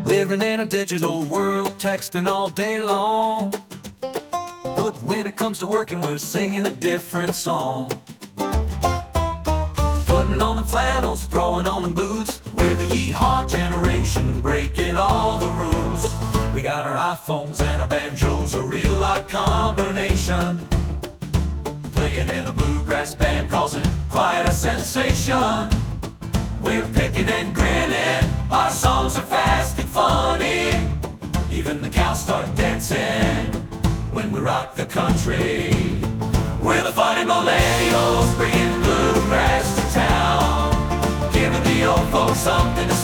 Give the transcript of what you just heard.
Living in a digital world, texting all day long. But when it comes to working, we're singing a different song. Putting on the flannels, throwing on the boots. We're the yeehaw generation, breaking all the rules. We got our iPhones and our banjos, a real odd combination. Playing in a bluegrass band, causing quite a sensation. We're picking and grinning, our songs are fast and funny. Even the cows start dancing when we rock the country. We're the funny millennials, bringing bluegrass to town, giving the old folks something to